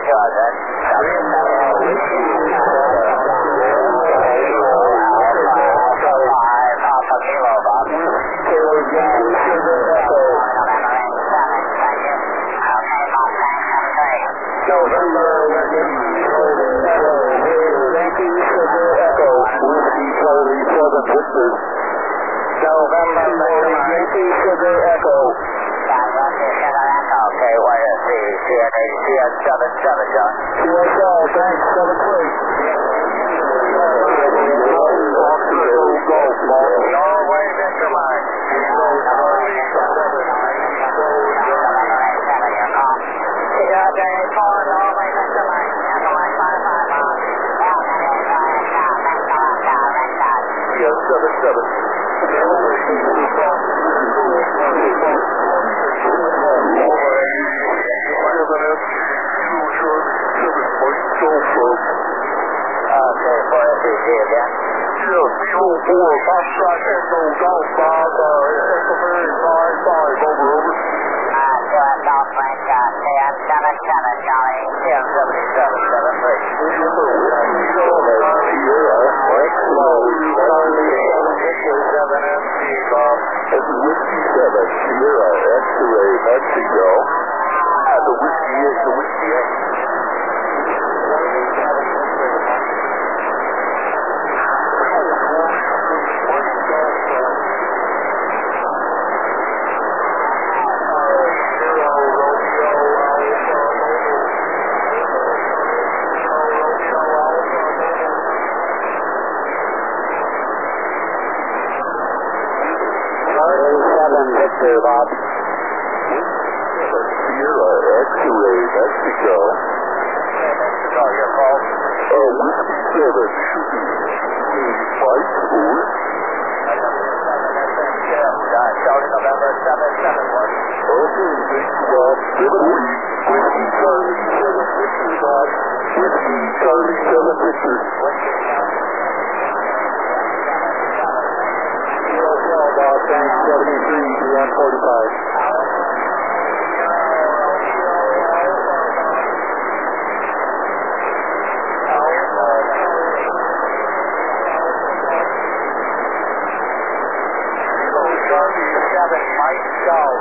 November, Yankee Sugar Echo. Okay, what is the CN77, John? QSL, thanks, 7-3. Norway, Mr. Mike. Okay, for FCC again. South Frank, CN77, Charlie, It's Whiskey 7, Sierra, X-ray, Mexico. The whiskey is the whiskey. Victor, Bob. Sierra, X-ray, Mexico. Mexico, your call. Whiskey 7, Mike Ford. Charlie, November 771. Okay, thank you, Bob. 7-3. Whiskey Charlie 7 Victor, Bob. Whiskey Charlie 7 Victor. Bob, thanks, 73, beyond 45. Charlie 7, Mike Charles.